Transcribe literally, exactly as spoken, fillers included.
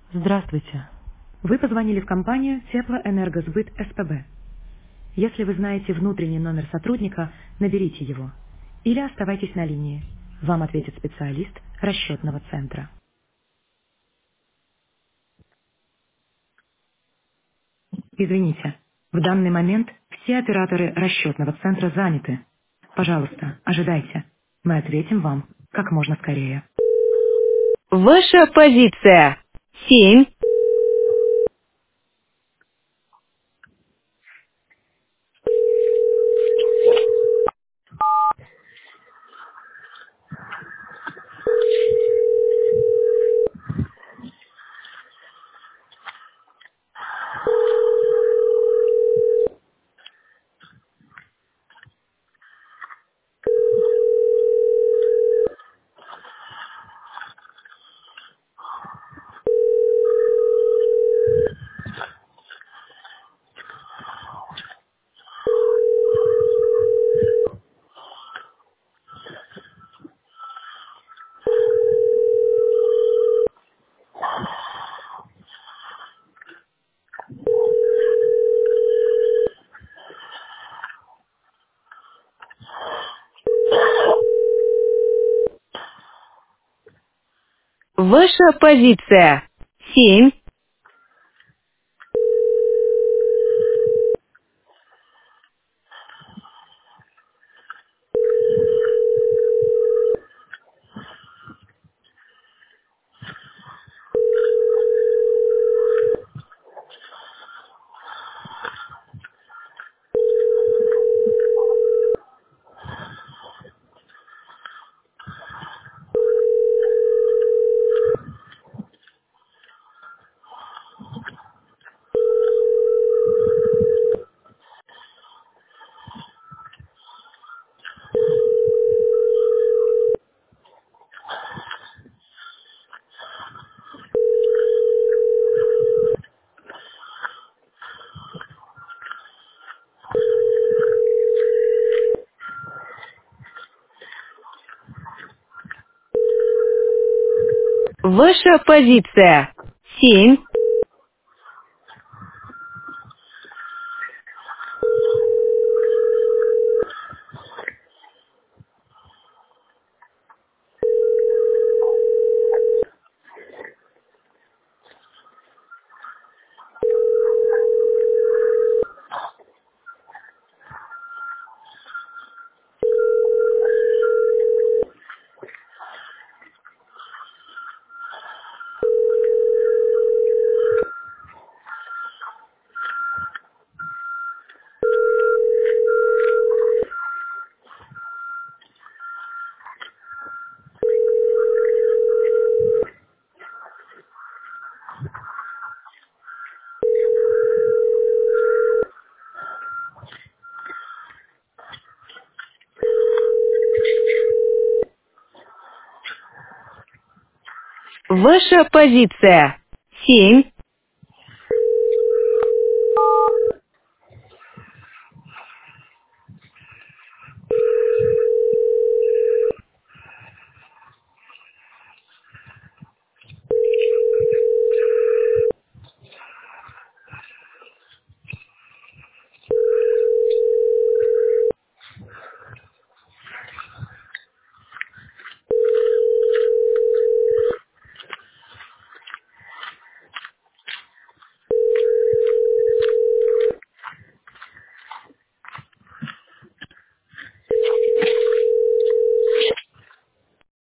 Здравствуйте. Вы позвонили в компанию Теплоэнергосбыт СПБ. Если вы знаете внутренний номер сотрудника, наберите его. Или оставайтесь на линии. Вам ответит специалист расчетного центра. Извините, в данный момент все операторы расчетного центра заняты. Пожалуйста, ожидайте. Мы ответим вам как можно скорее. Ваша позиция. Семь. Ваша позиция. Семь. Ваша позиция. Семь. Ваша позиция. Семь.